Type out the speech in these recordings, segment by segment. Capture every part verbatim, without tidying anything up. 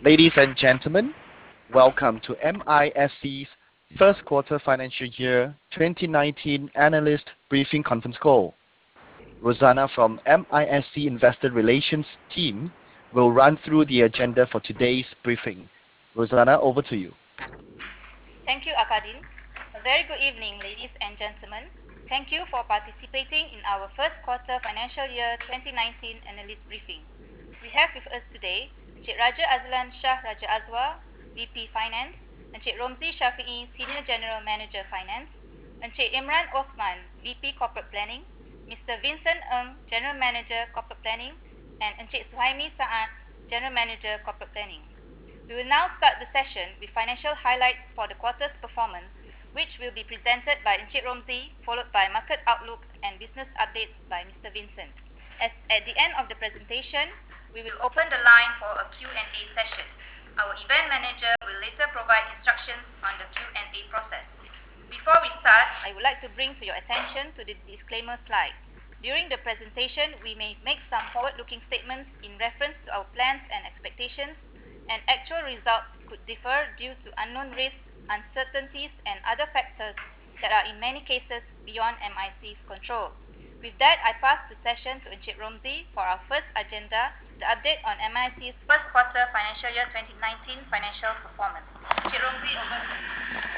Ladies and gentlemen, welcome to MISC's first quarter financial year twenty nineteen analyst briefing conference call. Rosanna from MISC Investor Relations team will run through the agenda for today's briefing. Rosanna, over to you. Thank you, Akadin. A very good evening, ladies and gentlemen. Thank you for participating in our first quarter financial year twenty nineteen analyst briefing. We have with us today Encik Raja Azlan Shah Raja Azwar, V P Finance, Encik Romzi Shafi'i, Senior General Manager Finance, Encik Imran Osman, V P Corporate Planning, Mister Vincent Ng, General Manager Corporate Planning, and Encik Suhaimi Saad, General Manager Corporate Planning. We will now start the session with financial highlights for the quarter's performance, which will be presented by Encik Romzi, followed by market outlook and business updates by Mister Vincent. As at the end of the presentation, we will open the line for a Q and A session. Our event manager will later provide instructions on the Q and A process. Before we start, I would like to bring to your attention to the disclaimer slide. During the presentation, we may make some forward-looking statements in reference to our plans and expectations, and actual results could differ due to unknown risks, uncertainties, and other factors that are in many cases beyond M I C's control. With that, I pass the session to Encik Romzi for our first agenda, the update on M I C's first quarter financial year twenty nineteen financial performance. Encik Romzi, over to you.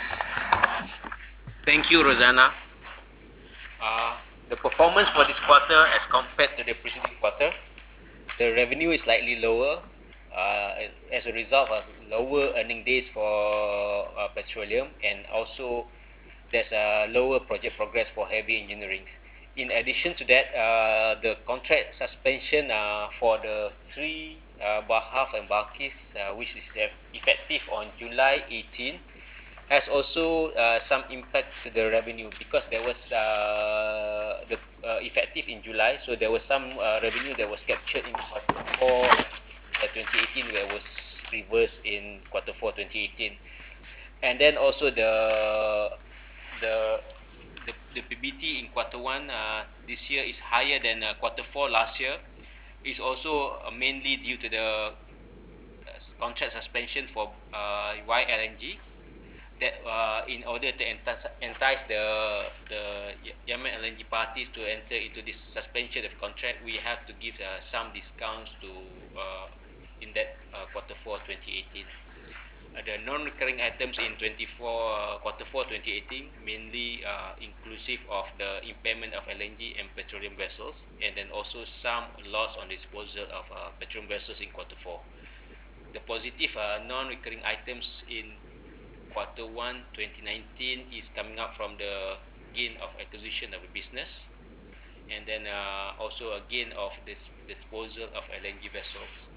Thank you, Rosanna. Uh, the performance for this quarter as compared to the preceding quarter, the revenue is slightly lower uh, as a result of lower earning days for uh, petroleum, and also there's a lower project progress for heavy engineering. In addition to that, uh, the contract suspension uh, for the three uh, Bahaf and Balkis, uh, which is effective on July eighteenth, has also uh, some impact to the revenue, because there was uh, the uh, effective in July, so there was some uh, revenue that was captured in quarter four uh, twenty eighteen, where it was reversed in quarter four twenty eighteen. And then also the the the, the P B T in quarter one uh, this year is higher than uh, quarter four last year. Is also uh, mainly due to the uh, contract suspension for uh, Y L N G, that uh, in order to entice, entice the the Yemen L N G parties to enter into this suspension of contract, we have to give uh, some discounts to uh, in that uh, quarter four twenty eighteen. Uh, the non-recurring items in twenty-four uh, quarter four twenty eighteen mainly uh, inclusive of the impairment of L N G and petroleum vessels, and then also some loss on disposal of uh, petroleum vessels in quarter four. The positive uh, non-recurring items in quarter one twenty nineteen is coming up from the gain of acquisition of a business, and then uh, also a gain of this disposal of L N G vessels.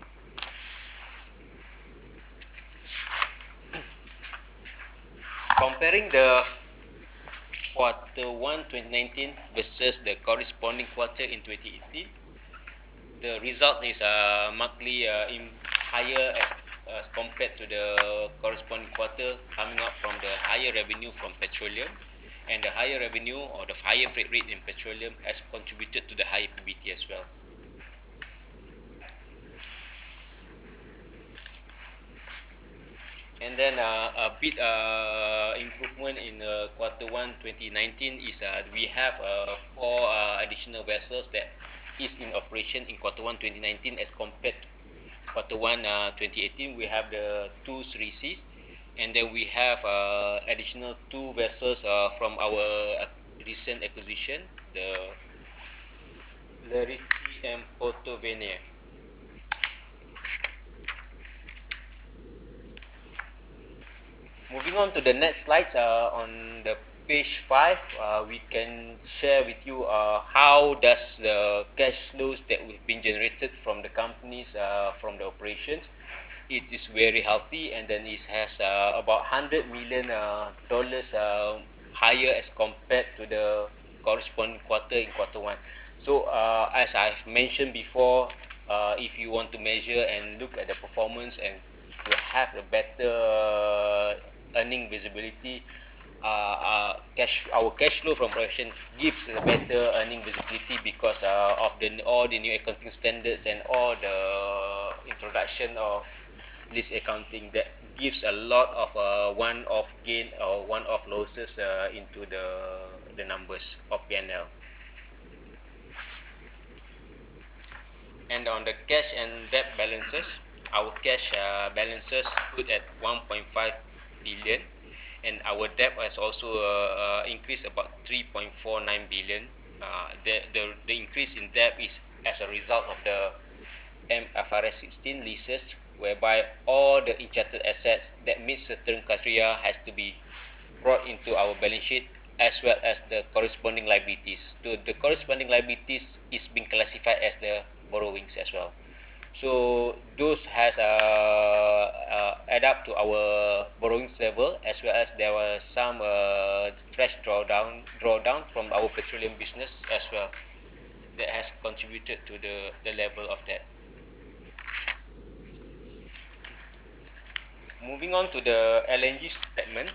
Comparing the quarter one twenty nineteen versus the corresponding quarter in twenty eighteen, the result is uh, markedly uh, in higher as, as compared to the corresponding quarter, coming up from the higher revenue from petroleum, and the higher revenue or the higher freight rate in petroleum has contributed to the higher P B T as well. And then uh, a bit uh, improvement in uh, quarter one twenty nineteen is uh, we have uh, four uh, additional vessels that is in operation in quarter one twenty nineteen as compared to quarter one uh, twenty eighteen. We have the two three Cs, and then we have uh, additional two vessels uh, from our uh, recent acquisition, the Lerici and Porto Venere. Moving on to the next slides, uh, on the page five, uh, we can share with you uh, how does the cash flows that we've been generated from the companies uh, from the operations. It is very healthy, and then it has uh, about one hundred million uh, dollars uh, higher as compared to the corresponding quarter in quarter one. So uh, as I've mentioned before, uh, if you want to measure and look at the performance and to have a better uh, earning visibility, uh, uh, cash our cash flow from operation gives a better earning visibility, because uh, of the all the new accounting standards and all the introduction of lease accounting that gives a lot of uh, one-off gain or one-off losses uh, into the the numbers of P and L. And on the cash and debt balances, our cash uh, balances stood at one point five billion, and our debt has also uh, uh, increased about three point four nine billion. Uh, the, the the increase in debt is as a result of the M F R S sixteen leases, whereby all the enchartered assets that meet certain criteria has to be brought into our balance sheet, as well as the corresponding liabilities. So the corresponding liabilities is being classified as the borrowings as well. So those has uh, uh, add up to our borrowings level, as well as there was some uh, fresh drawdown drawdown from our petroleum business as well, that has contributed to the, the level of debt. Moving on to the L N G segment,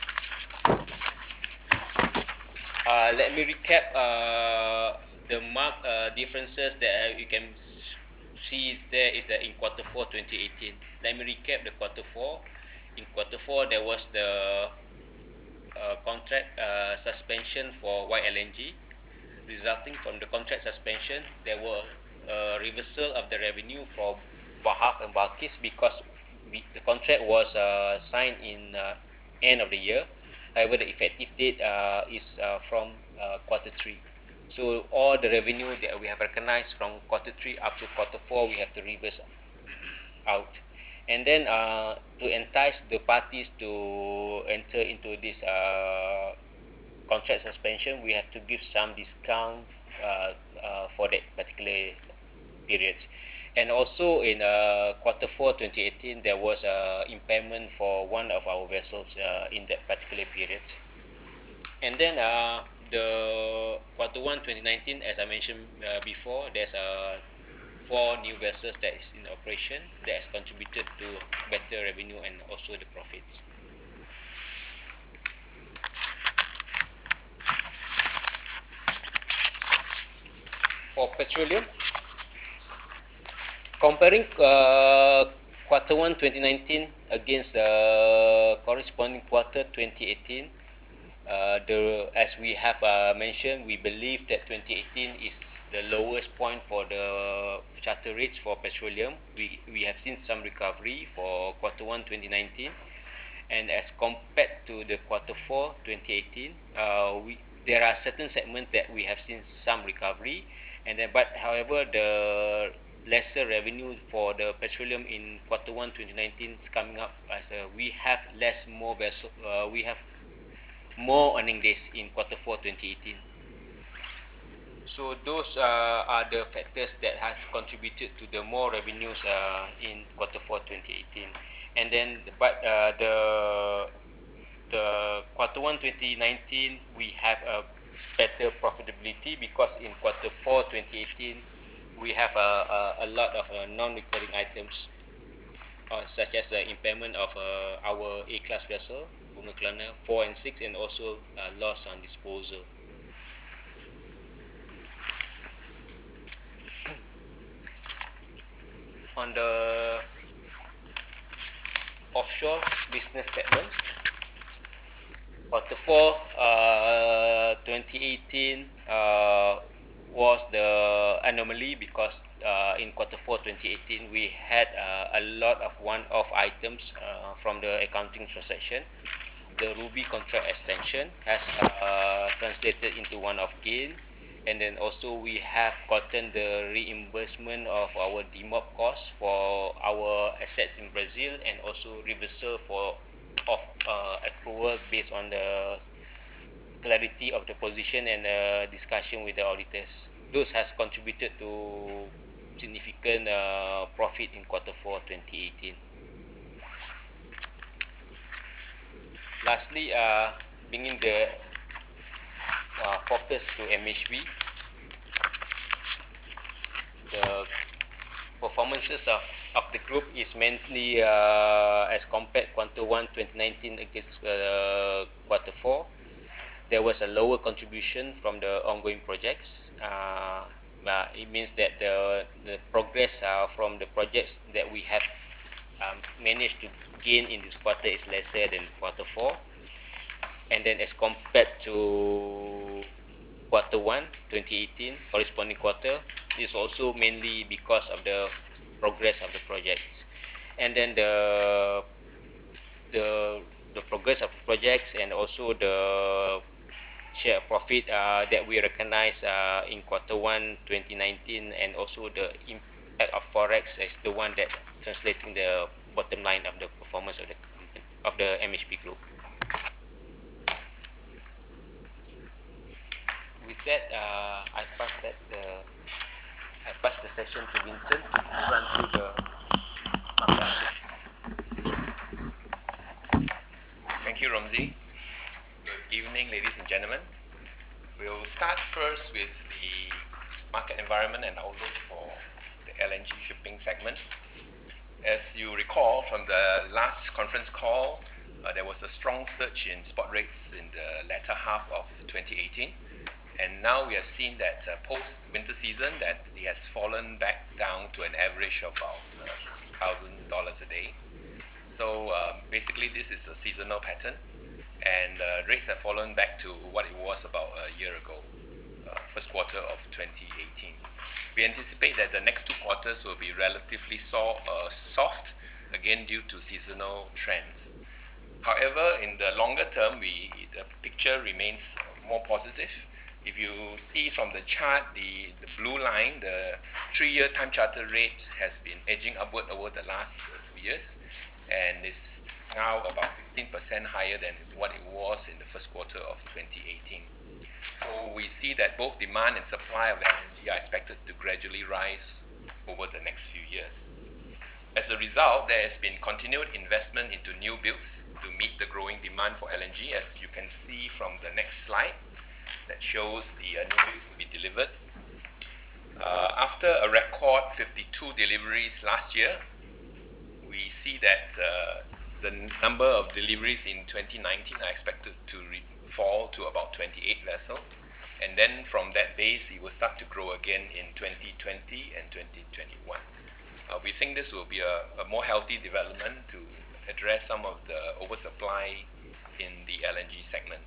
uh, let me recap uh, the mark uh, differences that you can see there is that in quarter four twenty eighteen. Let me recap the quarter four. In quarter four, there was the uh, contract uh, suspension for Y L N G. Resulting from the contract suspension, there were a reversal of the revenue for Wahaf and Balkis because we, the contract was uh, signed in uh, end of the year. However, the effective date uh, is uh, from uh, quarter three. So all the revenue that we have recognized from quarter three up to quarter four, we have to reverse out. And then uh, to entice the parties to enter into this uh, contract suspension, we have to give some discount uh, uh, for that particular periods. And also in uh, quarter four twenty eighteen, there was a impairment for one of our vessels uh, in that particular period. And then uh, the quarter one twenty nineteen, as I mentioned uh, before, there's a uh, four new vessels that is in operation that has contributed to better revenue and also the profits. For petroleum, comparing uh, quarter one twenty nineteen against the corresponding quarter twenty eighteen, uh, the as we have uh, mentioned, we believe that twenty eighteen is the lowest point for the charter rates for petroleum. We we have seen some recovery for quarter one twenty nineteen, and as compared to the quarter four twenty eighteen, uh, we there are certain segments that we have seen some recovery, and then but however the lesser revenue for the petroleum in quarter one twenty nineteen is coming up as uh, we have less more vessel uh, we have more earning days in quarter four twenty eighteen. So those uh, are the factors that has contributed to the more revenues uh, in quarter four twenty eighteen. And then but uh, the the quarter one twenty nineteen, we have a better profitability because in quarter four twenty eighteen we have a, a, a lot of uh, non-recurring items uh, such as the impairment of uh, our A-class vessel Bunga Kelana four and six, and also uh, loss on disposal. On the offshore business segment, quarter four uh, twenty eighteen uh, was the anomaly because uh, in quarter four twenty eighteen we had uh, a lot of one-off items uh, from the accounting transaction. The Ruby contract extension has uh, translated into one-off gain, and then also we have gotten the reimbursement of our D M O P costs for our assets in Brazil, and also reversal for of uh, accrual based on the clarity of the position and uh, discussion with the auditors. Those has contributed to significant uh, profit in quarter four twenty eighteen. Lastly, uh, bringing the uh, focus to M H B, the performances of, of the group is mainly uh, as compared quarter one twenty nineteen against uh, quarter four. There was a lower contribution from the ongoing projects. Uh, uh, it means that the, the progress uh, from the projects that we have um, managed to gain in this quarter is lesser than quarter four. And then as compared to quarter one, twenty eighteen, corresponding quarter, is also mainly because of the progress of the projects. And then the the the progress of projects and also the share profit uh, that we recognize uh, in quarter one twenty nineteen, and also the impact of forex is the one that translating the bottom line of the performance of the company, of the M H P group. With that, uh, I pass that the I pass the session to Vincent to run through the market. Thank you, Romsey. Good evening, ladies and gentlemen. We'll start first with the market environment and outlook for the L N G shipping segment. As you recall from the last conference call, uh, there was a strong surge in spot rates in the latter half of twenty eighteen. And now we have seen that uh, post-winter season that it has fallen back down to an average of about uh, sixty thousand dollars a day. So um, basically this is a seasonal pattern, and uh, rates have fallen back to what it was about a year ago, uh, first quarter of twenty eighteen. We anticipate that the next two quarters will be relatively so, uh, soft, again due to seasonal trends. However, in the longer term, we, the picture remains more positive. If you see from the chart, the, the blue line, the three-year time charter rate has been edging upward over the last uh, two years, and is now about fifteen percent higher than what it was in the first quarter of twenty eighteen. So we see that both demand and supply of L N G are expected to gradually rise over the next few years. As a result, there has been continued investment into new builds to meet the growing demand for L N G, as you can see from the next slide that shows the uh, new builds to be delivered. Uh, after a record fifty-two deliveries last year, we see that uh, the number of deliveries in twenty nineteen are expected to re- fall to about twenty-eight vessels. And then from that base, it will start to grow again in twenty twenty and twenty twenty-one. Uh, we think this will be a, a more healthy development to address some of the oversupply in the L N G segment.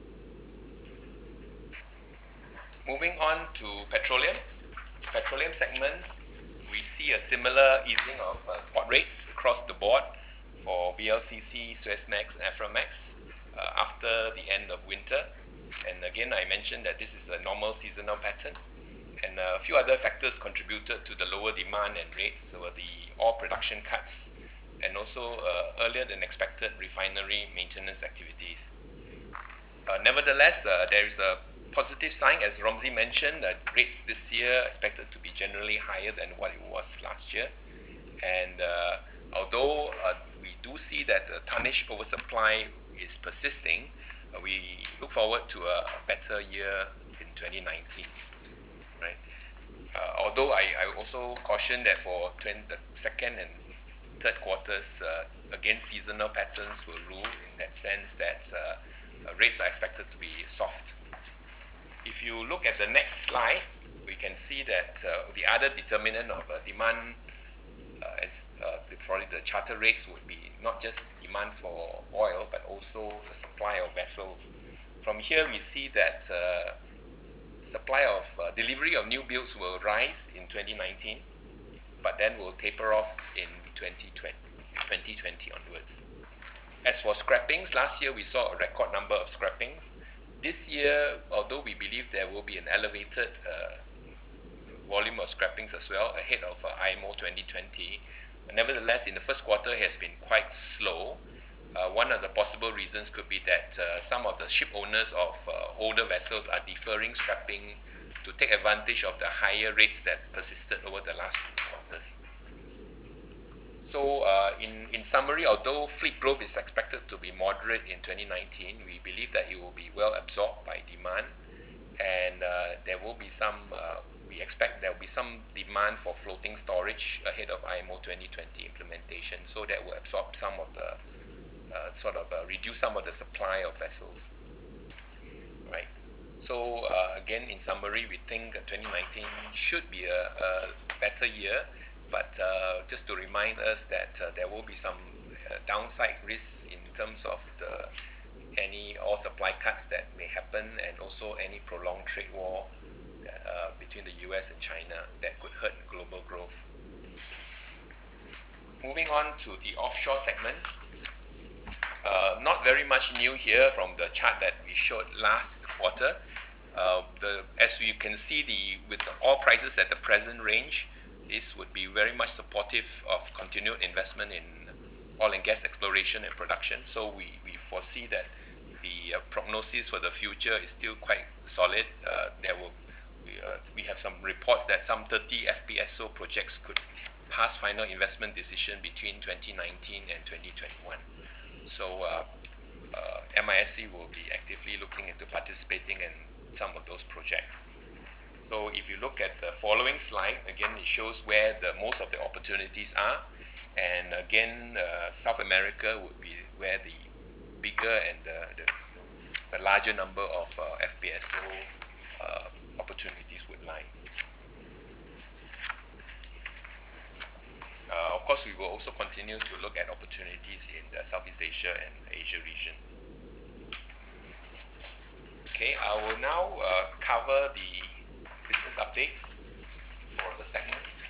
Moving on to petroleum. Petroleum segment, we see a similar easing of uh, spot rates across the board for V L C C, Suezmax, and Aframax uh, after the end of winter. And again, I mentioned that this is a normal seasonal pattern. And a few other factors contributed to the lower demand and rates. So the oil production cuts, and also uh, earlier than expected refinery maintenance activities. Uh, nevertheless, uh, there is a positive sign, as Romsey mentioned, that rates this year are expected to be generally higher than what it was last year. And uh, although uh, we do see that the tonnage oversupply is persisting, uh, we look forward to a better year in twenty nineteen. Right? Uh, although I, I also caution that for twenty, the second and third quarters, uh, again, seasonal patterns will rule in that sense that uh, uh, rates are expected to be soft. If you look at the next slide, we can see that uh, the other determinant of uh, demand, uh, as uh, the, probably the charter rates would be not just demand for oil, but also the supply of vessels. From here, we see that uh, supply of uh, delivery of new builds will rise in twenty nineteen, but then will taper off in twenty twenty onwards. As for scrappings, last year we saw a record number of scrappings. This year, although we believe there will be an elevated uh, volume of scrappings as well ahead of uh, I M O twenty twenty, nevertheless, in the first quarter it has been quite slow. Uh, one of the possible reasons could be that uh, some of the ship owners of uh, older vessels are deferring scrapping to take advantage of the higher rates that persisted over the last two quarters. So, uh, in, in summary, although fleet growth is expected to be moderate in twenty nineteen, we believe that it will be well absorbed by demand, and uh, there will be some, uh, we expect there will be some demand for floating storage ahead of I M O twenty twenty implementation, so that will absorb some of the, uh, sort of uh, reduce some of the supply of vessels. Right. So, uh, again, in summary, we think twenty nineteen should be a, a better year but uh, just to remind us that uh, there will be some uh, downside risks in terms of the any oil supply cuts that may happen, and also any prolonged trade war uh, between the U S and China that could hurt global growth. Moving on to the offshore segment, uh, not very much new here from the chart that we showed last quarter. Uh, the, as you can see, the with the oil prices at the present range, this would be very much supportive of continued investment in oil and gas exploration and production. So we, we foresee that the uh, prognosis for the future is still quite solid. Uh, there will we, uh, we have some reports that some thirty F P S O projects could pass final investment decision between twenty nineteen and twenty twenty-one. So uh, uh, M I S C will be actively looking into participating in some of those projects. So if you look at the following slide, again, it shows where the most of the opportunities are. And again, uh, South America would be where the bigger and the, the, the larger number of uh, F P S O uh, opportunities would lie. Uh, of course, we will also continue to look at opportunities in the Southeast Asia and Asia region. Okay, I will now uh, cover the business updates for the segments.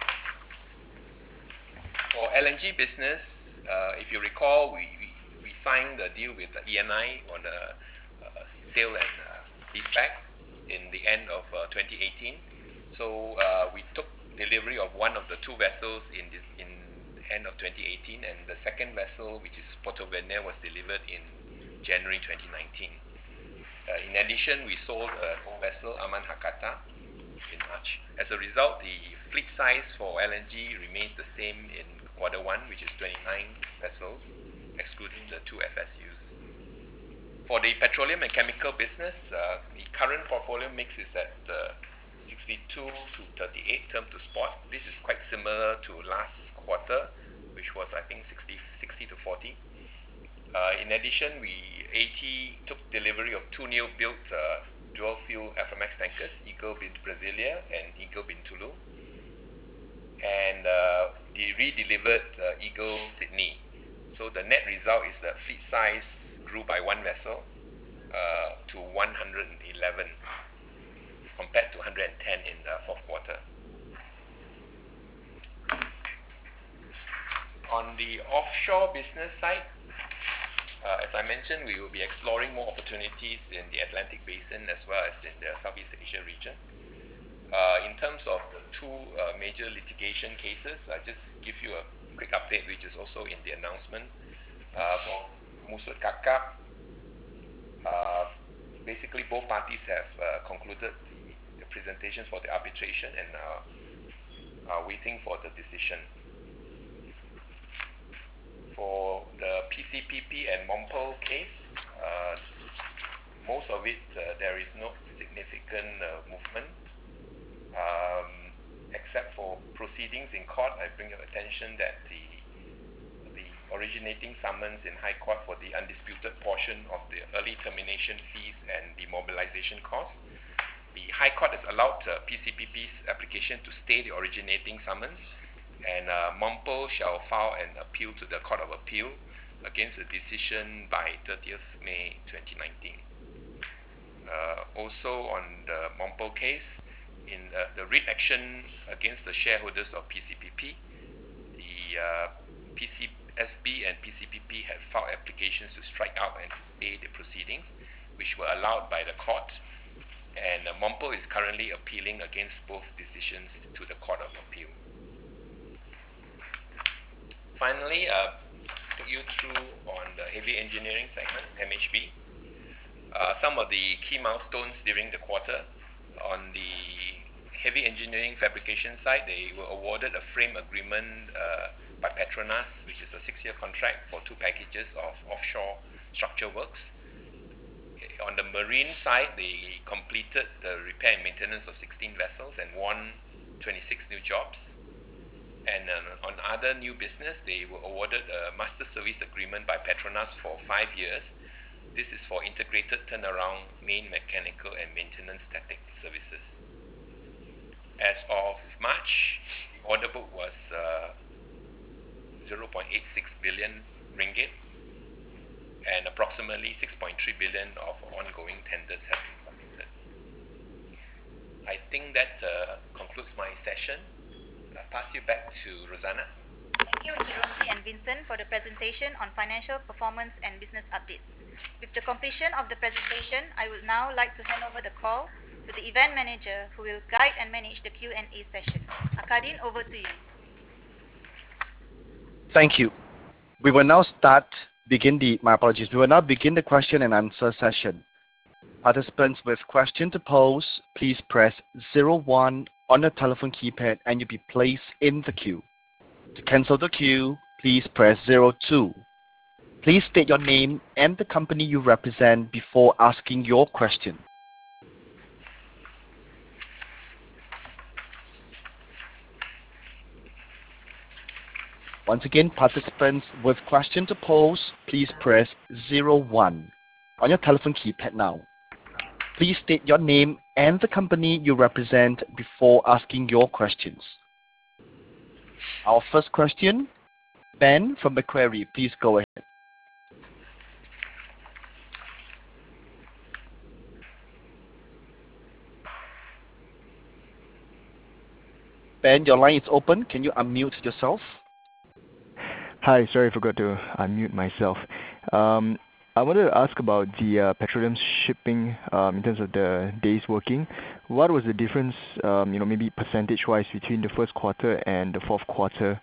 For L N G business, uh, if you recall, we, we, we signed a deal with the E N I on the uh, sale and uh, leaseback in the end of uh, twenty eighteen. So uh, we took delivery of one of the two vessels in the in end of twenty eighteen, and the second vessel, which is Porto Vene, was delivered in January twenty nineteen. Uh, in addition, we sold an old vessel, Aman Hakata, in March. As a result, the fleet size for L N G remains the same in quarter one, which is twenty-nine vessels, excluding the two F S Us. For the petroleum and chemical business, uh, the current portfolio mix is at uh, sixty-two to thirty-eight term to spot. This is quite similar to last quarter, which was, I think, sixty, sixty to forty. Uh, in addition, we A T took delivery of two new built uh, dual fuel Aframax tankers, Eagle Bin Brasilia and Eagle Bin Tulu, and uh, they re-delivered uh, Eagle Sydney. So the net result is that fleet size grew by one vessel uh, to one hundred eleven compared to one hundred ten in the fourth quarter. On the offshore business side, Uh, as I mentioned, we will be exploring more opportunities in the Atlantic Basin as well as in the Southeast Asia region. Uh, in terms of the two uh, major litigation cases, I just give you a quick update, which is also in the announcement. Uh, for Musut Kakap, uh, basically both parties have uh, concluded the, the presentations for the arbitration and uh, are waiting for the decision. For the P C P P and Mompel case, uh, most of it, uh, there is no significant uh, movement, um, except for proceedings in court. I bring your attention that the, the originating summons in High Court for the undisputed portion of the early termination fees and demobilization costs. The High Court has allowed uh, P C P P's application to stay the originating summons, and uh, Mompel shall file an appeal to the Court of Appeal against the decision by thirtieth May twenty nineteen. Uh, also on the Mompel case, in uh, the writ action against the shareholders of P C P P, the uh, P C S B and P C P P had filed applications to strike out and to stay the proceedings, which were allowed by the court, and uh, Mompel is currently appealing against both decisions to the Court of Appeal. Finally, uh, took you through on the heavy engineering segment, M H B. Uh, some of the key milestones during the quarter. On the heavy engineering fabrication side, they were awarded a frame agreement uh, by Petronas, which is a six-year contract for two packages of offshore structure works. On the marine side, they completed the repair and maintenance of sixteen vessels and won twenty-six new jobs. And uh, on other new business, they were awarded a master service agreement by Petronas for five years. This is for integrated turnaround, main mechanical and maintenance static services. As of March, the order book was uh, zero point eight six billion ringgit, and approximately six point three billion of ongoing tenders have been submitted. I think that uh, concludes my session. I'll pass you back to Rosanna. Thank you, Mister Romsey and Vincent, for the presentation on financial performance and business updates. With the completion of the presentation, I would now like to hand over the call to the event manager who will guide and manage the Q and A session. Akadin, over to you. Thank you. We will now start, begin the, my apologies, we will now begin the question and answer session. Participants with question to pose, please press zero one on your telephone keypad and you'll be placed in the queue. To cancel the queue, please press zero two. Please state your name and the company you represent before asking your question. Once again, participants with question to pose, please press zero one on your telephone keypad now. Please state your name and the company you represent before asking your questions. Our first question, Ben from Macquarie, please go ahead. Ben, your line is open. Can you unmute yourself? Hi, sorry, I forgot to unmute myself. Um, I wanted to ask about the uh, petroleum shipping um, in terms of the days working. What was the difference, um, you know, maybe percentage-wise between the first quarter and the fourth quarter?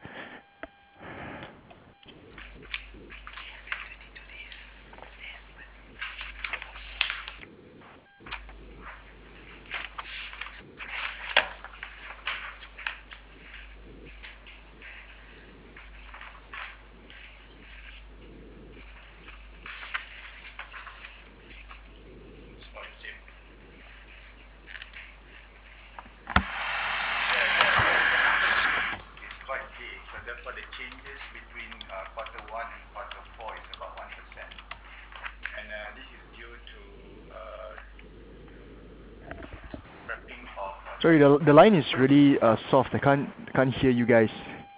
Sorry, the, the line is really uh, soft. I can't can't hear you guys.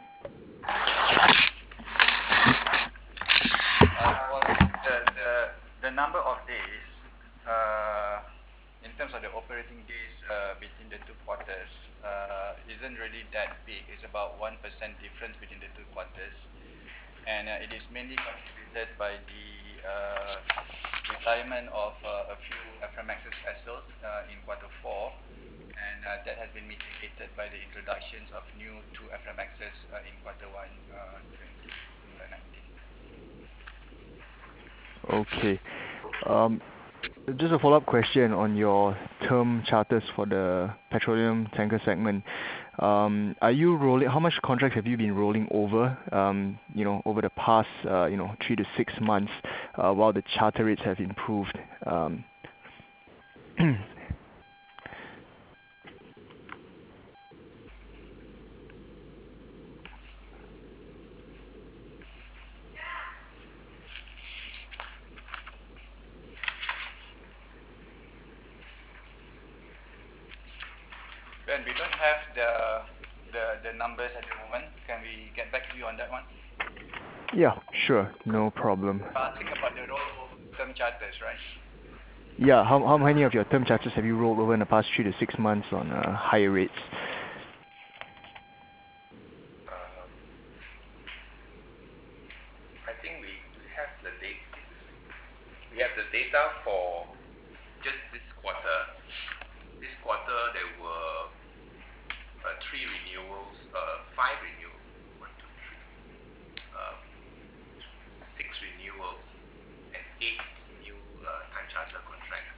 Uh, well, the, the, the number of days, uh, in terms of the operating days uh, between the two quarters, uh, isn't really that big. It's about one percent difference between the two quarters. And uh, it is mainly contributed by the uh, retirement of uh, a few Aframax's vessels uh, in quarter four. And uh, that has been mitigated by the introductions of new two Aframaxes uh, in quarter one uh, twenty nineteen. Okay. Um, just a follow-up question on your term charters for the petroleum tanker segment. Um, are you rolling? How much contracts have you been rolling over? Um, you know, over the past, uh, you know, three to six months, uh, while the charter rates have improved. Um, Ben, we don't have the, the the numbers at the moment. Can we get back to you on that one? yeah, sure, no problem. Asking about the rollover term charters, right? Yeah, how how many of your term charters have you rolled over in the past three to six months on uh, higher rates? Um, I think we, we have the date. This is we have the data for just this quarter. This quarter there were uh, three renewals, uh, five renewals, one, two, three, uh, six renewals, and eight new uh, time charter contracts.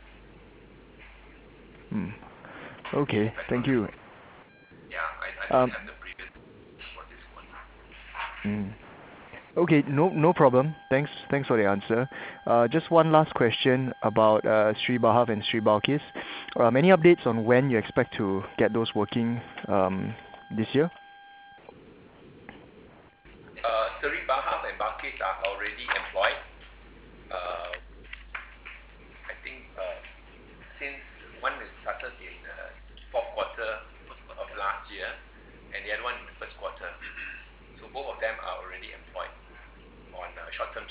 Hmm. Okay, thank you. Yeah, I, I don't Um, have the previous for this quarter. mm. Okay, no no problem. Thanks thanks for the answer. Uh, just one last question about uh, Sri Bahav and Sri Balkis. Um, any updates on when you expect to get those working um, this year? Uh, Seri Bahav and Balkis are already employed. Uh, I think uh, since one is started in uh, fourth quarter of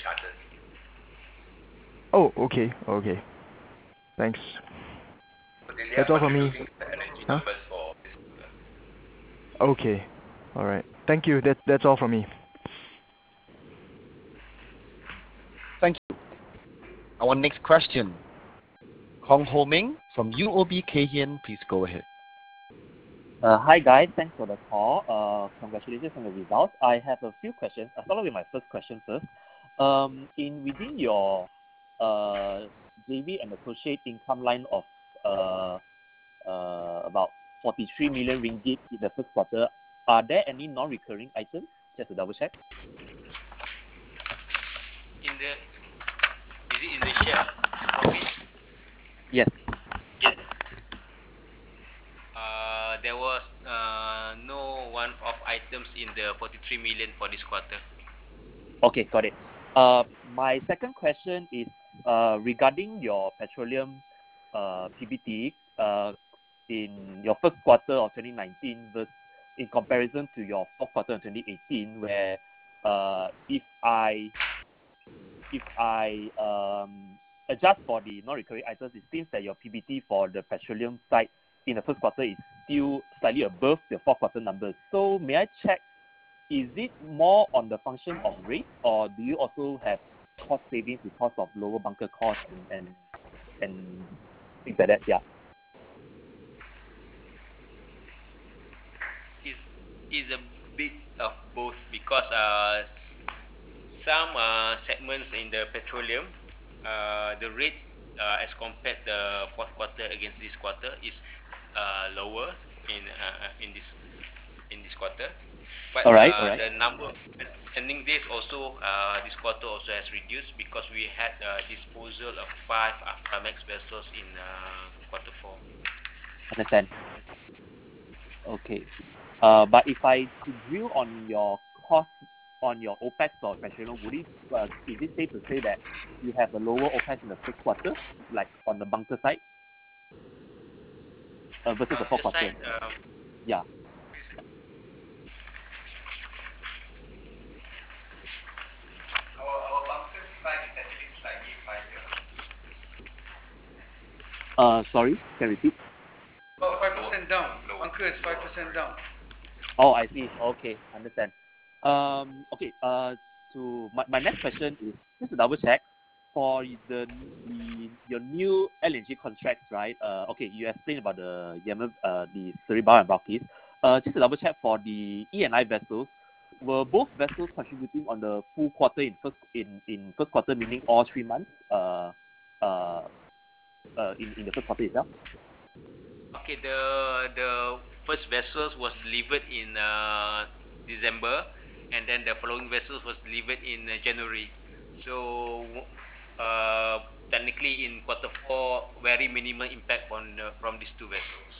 charters. Oh, okay, okay. Thanks. So they, they That's are all from me. contributing to the energy Huh? numbers for this quarter. Okay. All right. Thank you. That, that's all from me. Thank you. Our next question, Hong Ho Ming from U O B Kay Hian, please go ahead. Uh, hi guys, thanks for the call. Uh, congratulations on the results. I have a few questions. I'll start with my first question first. Um, in within your uh, J V and associate income line of uh, uh, about forty-three million ringgit in the first quarter, are there any non-recurring items? Just to double check. In the is it in the share profit? Yes. Yes. Uh, there was uh, no one-off items in the forty-three million for this quarter. Okay, got it. Uh, my second question is uh, regarding your petroleum uh, P B T uh, in your first quarter of twenty nineteen versus in comparison to your fourth quarter of twenty eighteen, where uh, if I if I um, adjust for the non-recurring items, it seems that your P B T for the petroleum side in the first quarter is still slightly above the fourth quarter numbers. So may I check, is it more on the function of rate, or do you also have cost savings because of lower bunker costs and and, and things like that? Yeah. Is is a bit of both because uh, some uh, segments in the petroleum, uh, the rates uh, as compared the fourth quarter against this quarter is uh, lower in uh, in this in this quarter. But All right. All uh, right. the number of earning days also uh, this quarter also has reduced because we had uh, disposal of five Aframax vessels in uh, quarter four. Understand. Okay. Uh, but if I could drill on your cost on your OPEX for petroleum, would it uh, is it safe to say that you have a lower OPEX in the first quarter, like on the bunker side, uh, versus the Uh, fourth the quarter? side, uh, Yeah. Our, our bunker side is actually slightly higher. Uh, sorry, can you repeat? About five percent down. Bunker is five percent down. Oh, I see. Okay, understand. Um, okay. Uh, to my, my next question is just to double check for the the your new L N G contracts, right? Uh, okay, you explained about the Yemen, uh, the Seribao and Balkis. Uh, just to double check for the E and I vessels, were both vessels contributing on the full quarter in first in, in first quarter, meaning all three months? Uh, uh, uh, in in the first quarter itself. okay, the the first vessels was delivered in uh, December, and then the following vessels was delivered in uh, January. So uh, technically in quarter four, very minimal impact on uh, from these two vessels.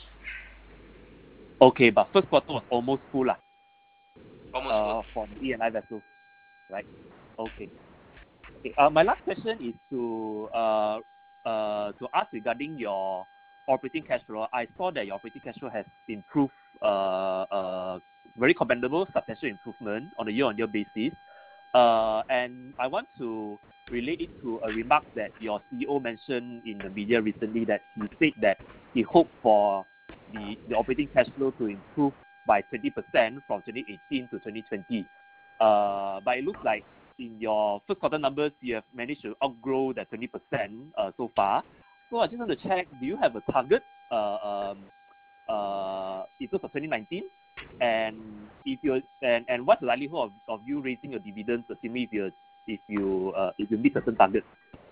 Okay, but first quarter was almost full lah. Almost full. Uh, for the E and I vessels, right? Okay. Okay. Uh, my last question is to uh, uh, to ask regarding your operating cash flow. I saw that your operating cash flow has improved, uh, uh, very commendable, substantial improvement on a year-on-year basis. Uh, and I want to relate it to a remark that your C E O mentioned in the media recently, that he said that he hoped for the, the operating cash flow to improve by twenty percent from twenty eighteen to twenty twenty. Uh, but it looks like in your first quarter numbers, you have managed to outgrow that twenty percent uh, so far. So I just want to check, do you have a target uh, um, uh, in terms of twenty nineteen? And if you and, and what's the likelihood of, of you raising your dividends, assuming if you if you uh, if you meet certain targets?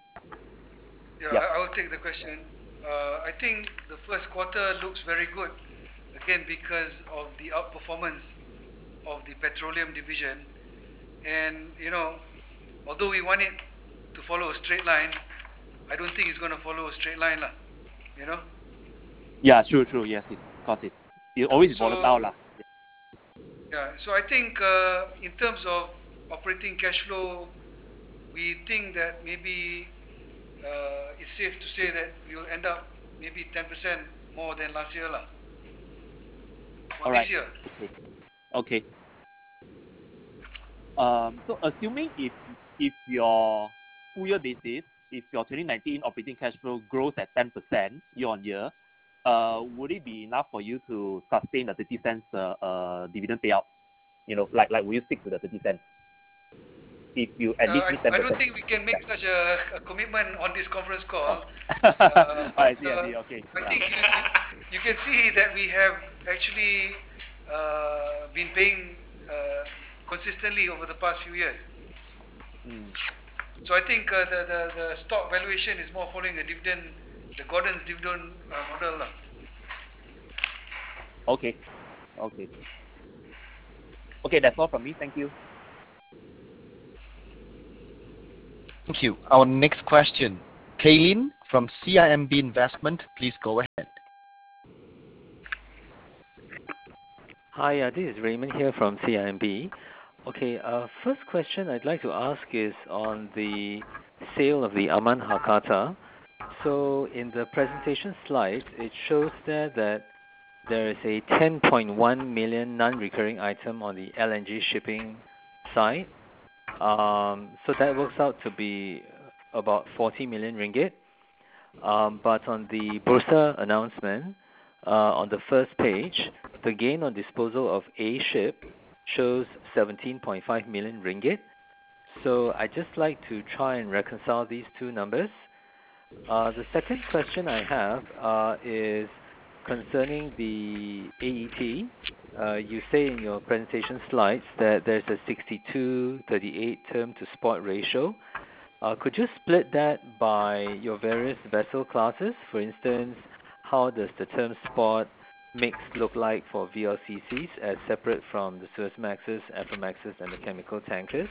Yeah, Yeah. I I will take the question. Uh, I think the first quarter looks very good, again because of the outperformance of the petroleum division. And you know, although we want it to follow a straight line, I don't think it's going to follow a straight line, lah. You know. Yeah, true, true. Yes, it's, of course it's it always So volatile lah. yeah, so I think uh, in terms of operating cash flow, we think that maybe uh, it's safe to say that we will end up maybe ten percent more than last year, lah. For All this right. year. Okay. Okay. Um, so assuming if if your full year basis, if your twenty nineteen operating cash flow grows at ten percent year on year, uh, would it be enough for you to sustain the thirty cents uh, uh, dividend payout? You know, like like will you stick to the thirty cents? If you at Uh, least I, meet ten I percent. don't think we can make such a, a commitment on this conference call. Oh. Uh, I but, see, I uh, see, okay. I Yeah. think you, you, you can see that we have actually uh, been paying uh, consistently over the past few years. Mm. So I think uh, the, the, the stock valuation is more following a dividend, the Gordon's dividend uh, model. lah. Okay. Okay. Okay, that's all from me. Thank you. Thank you. Our next question, Kaylin from C I M B Investment, please go ahead. Hi, uh, this is Raymond here from C I M B. Okay, uh, first question I'd like to ask is on the sale of the Aman Hakata. So in the presentation slides, it shows there that there is a ten point one million non-recurring item on the L N G shipping side. Um, so that works out to be about forty million ringgit. Um, but on the Bursa announcement, uh, on the first page, the gain on disposal of A ship shows seventeen point five million ringgit. So I just like to try and reconcile these two numbers. Uh, the second question I have uh, is concerning the A E T. Uh, you say in your presentation slides that there's a sixty-two thirty-eight term to spot ratio. Uh, could you split that by your various vessel classes? For instance, how does the term spot mix look like for V L C Cs as separate from the Suezmaxes, Aframaxes, and the chemical tankers?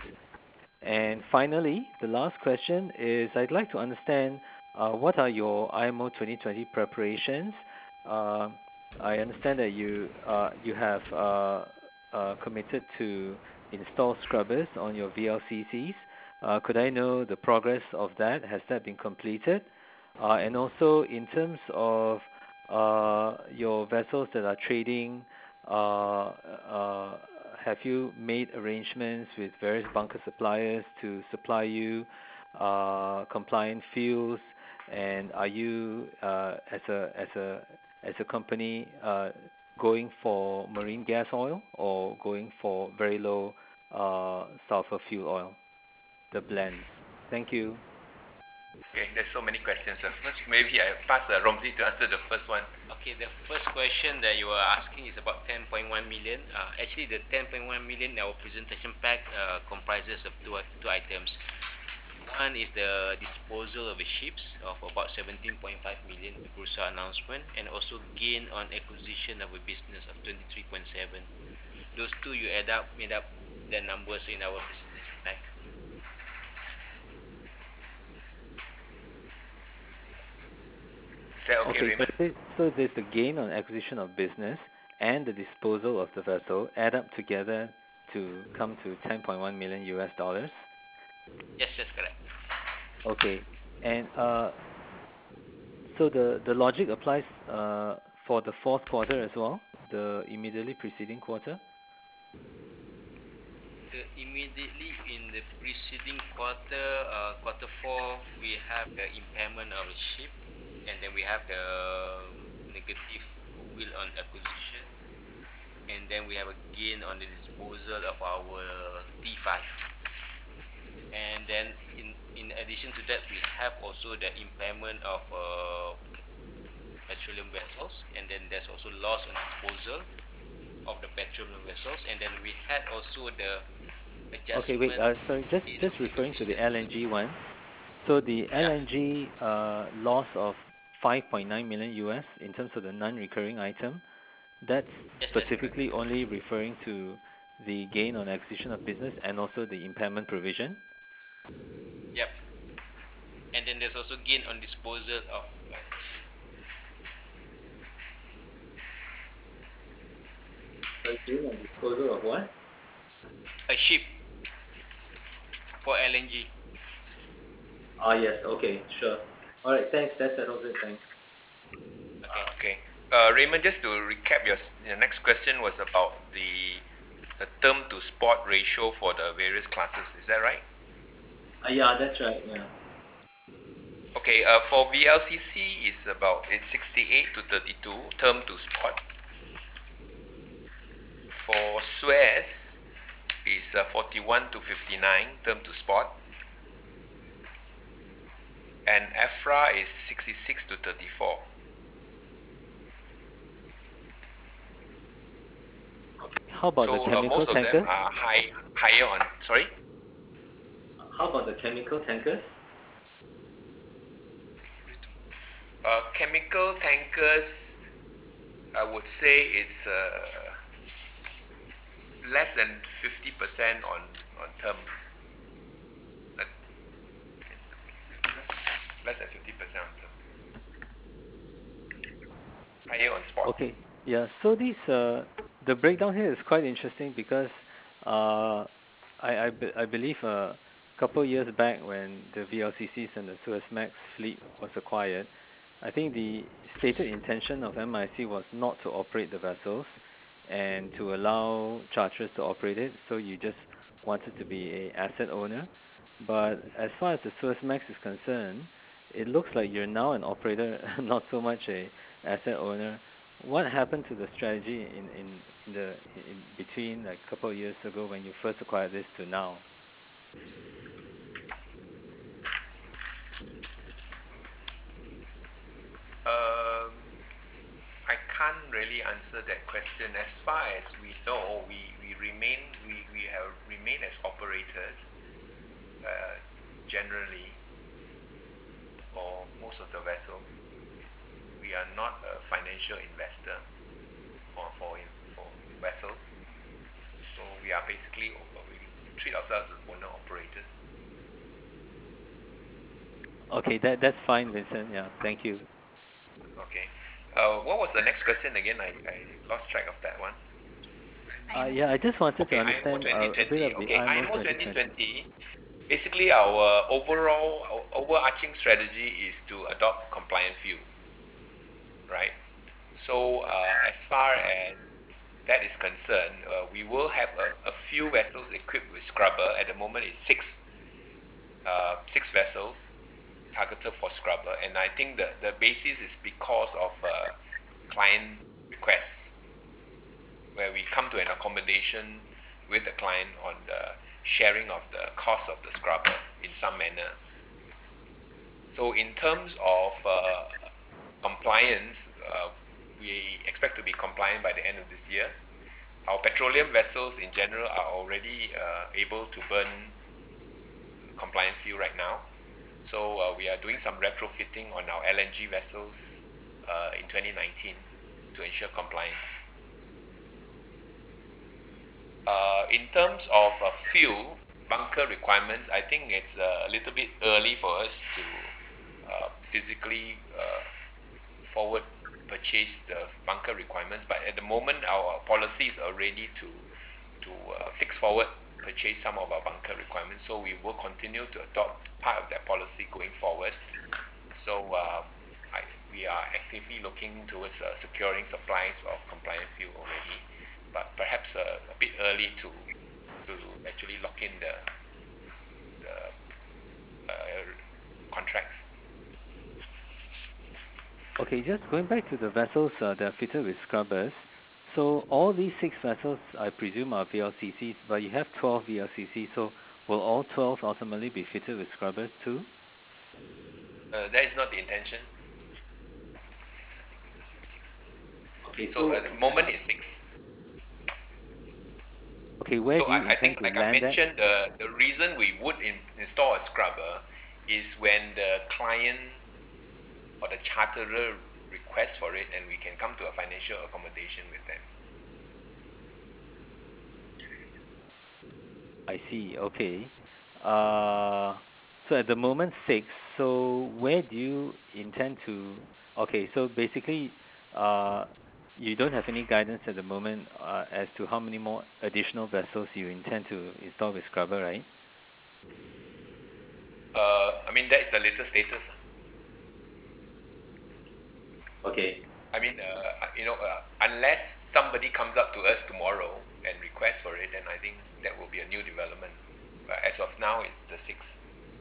And finally, the last question is I'd like to understand uh, what are your I M O twenty twenty preparations? Uh, I understand that you uh, you have uh, uh, committed to install scrubbers on your V L C Cs. Uh, could I know the progress of that? Has that been completed? Uh, and also in terms of uh, your vessels that are trading, uh, uh, have you made arrangements with various bunker suppliers to supply you uh, compliant fuels? And are you, uh, as a as a as a company, uh, going for marine gas oil or going for very low uh, sulfur fuel oil, the blends? Thank you. Okay, there's so many questions. Uh. First, maybe I pass uh, Romzi to answer the first one. Okay, the first question that you were asking is about ten point one million. Uh, actually, the ten point one million in our presentation pack uh, comprises of two, two items. One is the disposal of the ships of about seventeen point five million, the Bursa announcement, and also gain on acquisition of a business of twenty-three point seven. Those two you add up, made up the numbers in our presentation pack. Is that okay, Okay, so, Raymond? this, so there's the gain on acquisition of business and the disposal of the vessel add up together to come to ten point one million U S dollars. Yes, that's correct. Okay, and uh, so the the logic applies uh, for the fourth quarter as well, the immediately preceding quarter. The immediately in the preceding quarter, uh, quarter four, we have the impairment of the ship, and then we have the negative goodwill on acquisition, and then we have a gain on the disposal of our T five. And then in in addition to that, we have also the impairment of uh, petroleum vessels, and then there's also loss on disposal of the petroleum vessels, and then we had also the adjustment. Okay, wait. Uh, sorry, just in just referring to the acquisition. L N G one. So the Yeah. L N G uh, loss of five point nine million U S in terms of the non-recurring item, that's Yes, that's correct. specifically only referring to the gain on acquisition of business and also the impairment provision. Yep. And then there's also gain on disposal of uh, Gain on disposal of what? a ship for L N G. Ah, yes. Okay, sure. All right, thanks. That settles it. Thanks. Okay. Okay. Uh, Raymond, just to recap, your, your next question was about the, the term to spot ratio for the various classes. Is that right? Uh, yeah, that's right. Yeah. Okay, uh, for V L C C is about it's sixty-eight to thirty-two term to spot. For Suez is uh, forty-one to fifty-nine term to spot. And Afra is sixty-six to thirty-four. How about the So uh, chemical most of them tankers? are high higher on. Sorry. How about the chemical tankers? Uh, chemical tankers, I would say it's uh, less than fifty percent on, on term. Uh, less than fifty percent on term. Higher on spot. Okay. Yeah. So this uh, the breakdown here is quite interesting because uh, I I, be, I believe a couple years back when the V L C Cs and the Suezmax fleet was acquired, I think the stated intention of M I C was not to operate the vessels and to allow charterers to operate it. So you just wanted to be a asset owner. But as far as the Suezmax is concerned, it looks like you're now an operator, not so much a asset owner. What happened to the strategy in, in, in the in between like a couple of years ago when you first acquired this to now? Um, I can't really answer that question. As far as we know, we, we remain we, we have remained as operators uh, generally for most of the vessels. We are not a financial investor for for, for vessels. So we are basically we treat ourselves as owner operators. Okay, that that's fine, Vincent. Yeah, thank you. Okay. Uh, what was the next question again? I, I lost track of that one. Uh, yeah, I just wanted to Okay, I M O understand uh, a bit twenty twenty. of the Okay, I M O I M O twenty twenty. twenty twenty. Basically, our overall our overarching strategy is to adopt compliant fuel, right? So uh, as far as that is concerned, uh, we will have a, a few vessels equipped with scrubber. At the moment, it's six uh, six vessels targeted for scrubber, and I think the the basis is because of uh, client requests, where we come to an accommodation with the client on the sharing of the cost of the scrubber in some manner. So in terms of uh, compliance, uh, we expect to be compliant by the end of this year. Our petroleum vessels in general are already uh, able to burn compliant fuel right now. So uh, we are doing some retrofitting on our L N G vessels uh, in twenty nineteen to ensure compliance. Uh, in terms of uh, fuel bunker requirements, I think it's uh, a little bit early for us to uh, physically uh, forward purchase the bunker requirements. But at the moment, our policy is already to to uh, fix forward purchase some of our bunker requirements. So we will continue to adopt part of that policy going forward. So uh, I, we are actively looking towards uh, securing supplies of compliant fuel already, but perhaps uh, a bit early to to actually lock in the the uh, contracts. Okay, just going back to the vessels uh, that are fitted with scrubbers. So all these six vessels, I presume, are V L C Cs, but you have twelve V L C Cs. So will all twelve ultimately be fitted with scrubbers too? Uh, that is not the intention. Okay, So so at the moment it's six. okay, where So do you I, I intend think, to like I land that? mentioned, the, the reason we would in, install a scrubber is when the client or the charterer requests for it, and we can come to a financial accommodation with them. I see. Okay. Uh, so at the moment six. So where do you intend to? Okay, so basically, uh, you don't have any guidance at the moment uh, as to how many more additional vessels you intend to install with scrubber, right? Uh, I mean, that is the latest status. Okay. I mean, uh, you know, uh, unless somebody comes up to us tomorrow and requests for it, then I think that will be a new development. But as of now, it's the six.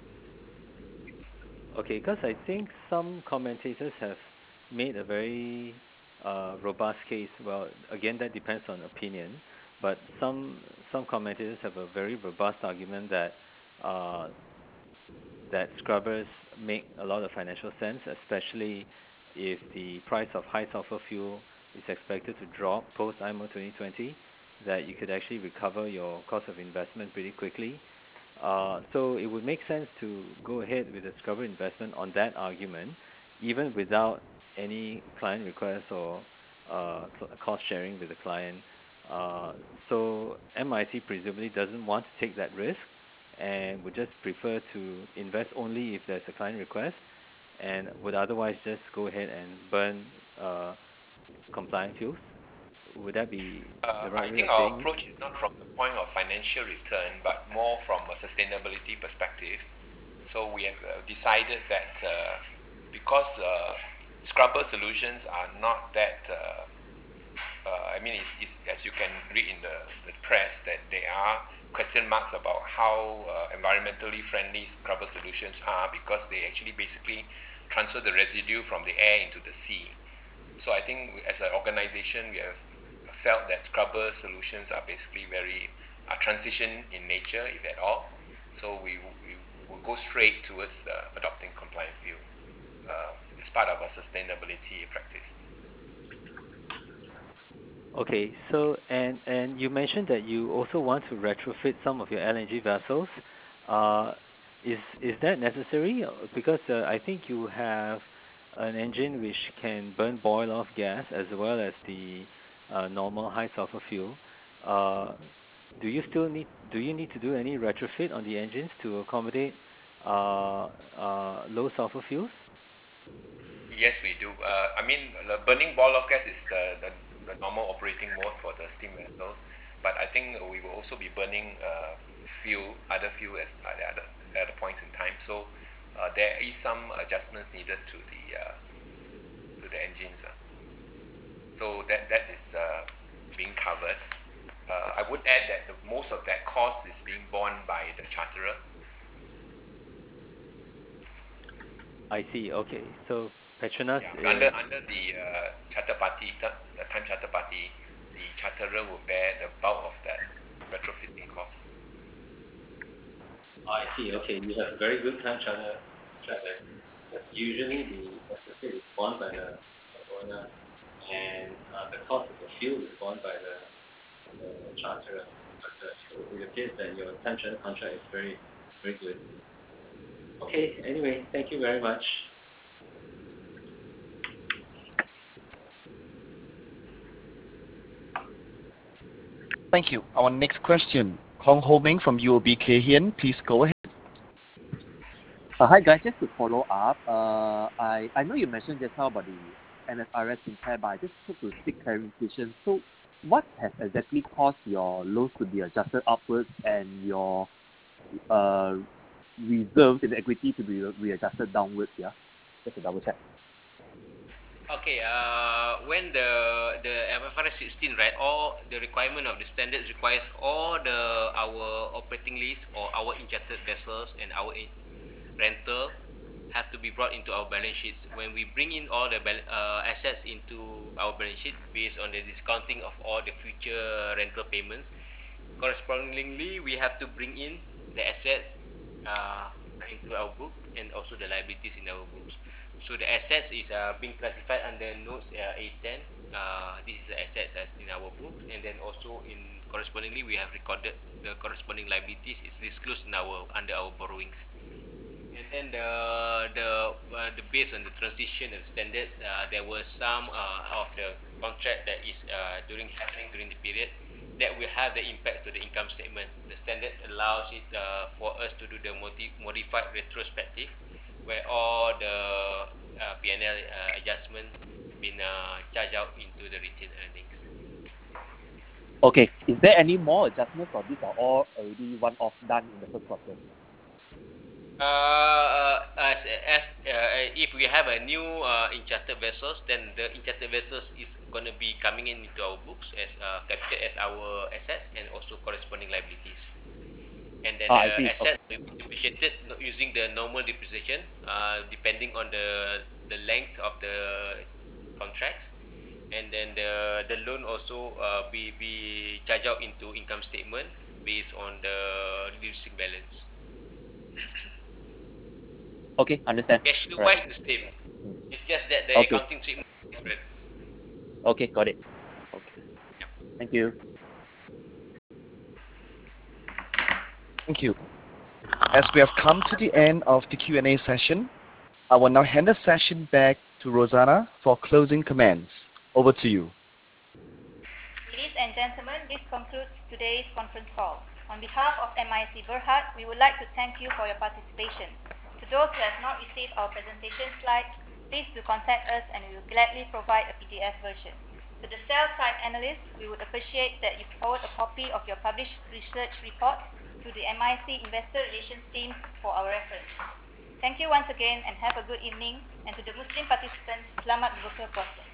Okay, because I think some commentators have made a very uh, robust case. Well, again, that depends on opinion, but some some commentators have a very robust argument that uh, that scrubbers make a lot of financial sense, especially if the price of high sulfur fuel is expected to drop post I M O twenty twenty, that you could actually recover your cost of investment pretty quickly. Uh, so it would make sense to go ahead with a scrubber investment on that argument, even without any client request or uh, cost sharing with the client. Uh, so M I C presumably doesn't want to take that risk and would just prefer to invest only if there's a client request, and would otherwise just go ahead and burn uh, compliant fuels. Would that be Uh, the right I way of think our saying it? approach is not from the point of financial return, but more from a sustainability perspective. So we have uh, decided that uh, because uh, scrubber solutions are not that, uh, uh, I mean, it's, it's, as you can read in the, the press, that there are question marks about how uh, environmentally friendly scrubber solutions are, because they actually basically transfer the residue from the air into the sea. So I think we- as an organization, we have felt that scrubber solutions are basically very uh, transition in nature, if at all. So we, we will go straight towards uh, adopting compliant fuel uh, as part of our sustainability practice. Okay, so and and you mentioned that you also want to retrofit some of your L N G vessels. Uh, is is that necessary? Because uh, I think you have an engine which can burn boil off gas as well as the uh, normal high sulfur fuel. Uh, do you still need do you need to do any retrofit on the engines to accommodate uh, uh, low sulfur fuels? Yes, we do. Uh, I mean, the burning ball of gas is the, the, the normal operating mode for the steam vessels, but I think we will also be burning uh, fuel, other fuel as at the other, other points in time. So uh, there is some adjustments needed to the uh, to the engines. Uh. So that that is uh, being covered. Uh, I would add that the, most of that cost is being borne by the charterer. I see. Okay, so Petronas Yeah, is. under under the uh, charter party, the, the time charter party, the charterer will bear the bulk of that retrofitting cost. I see. Okay, you have very good time charter charter. But usually the retrofit is borne by the owner, and uh, the cost of the fuel is borne by the, the charterer. But uh, it appears that your time charter contract is very, very good. Okay. Anyway, thank you very much. Thank you. Our next question, Hong Ho Ming from U O B Kay Hian. Please go ahead. Uh, hi guys, just to follow up, uh, I, I know you mentioned just now about the N S R S impair, but I just want to seek clarification. So what has exactly caused your loans to be adjusted upwards and your uh, reserves in equity to be readjusted downwards, yeah? Just to double check. Okay, uh, when the the M F R S sixteen, right, all the requirement of the standards requires all the our operating lease or our injected vessels and our in rental have to be brought into our balance sheets. When we bring in all the uh, assets into our balance sheet based on the discounting of all the future rental payments, correspondingly we have to bring in the assets uh, into our book and also the liabilities in our books. So the assets is uh, being classified under notes uh, A ten. Uh, this is the assets as in our books, and then also in correspondingly we have recorded the corresponding liabilities is disclosed in our under our borrowings. And then the the uh, the based on the transition and standards, uh, there was some uh, of the contract that is uh, during happening during the period that will have the impact to the income statement. The standard allows it uh, for us to do the modi- modified retrospective, where all the uh, P and L uh, adjustment been uh, charged out into the retained earnings. Okay, is there any more adjustments or these are all already one-off done in the first quarter? Uh, as as uh, if we have a new uh, encharted vessels, then the encharted vessels is going to be coming into our books as uh, captured as our assets and also corresponding liabilities. And then Ah, I the see. asset will be depreciated no- using the normal depreciation, uh, depending on the the length of the contracts. And then the the loan also uh, be be charged out into income statement based on the reducing balance. Okay, understand. Cash flow All right. wise the same. It's just that the Okay. accounting treatment is different. Okay, got it. Okay. Yeah. Thank you. Thank you. As we have come to the end of the Q and A session, I will now hand the session back to Rosanna for closing comments. Over to you. Ladies and gentlemen, this concludes today's conference call. On behalf of M I C Berhad, we would like to thank you for your participation. To those who have not received our presentation slides, please do contact us and we will gladly provide a P D F version. To the sell-side analysts, we would appreciate that you forward a copy of your published research report to the M I C Investor Relations team for our reference. Thank you once again and have a good evening. And to the Muslim participants, selamat berbuka puasa.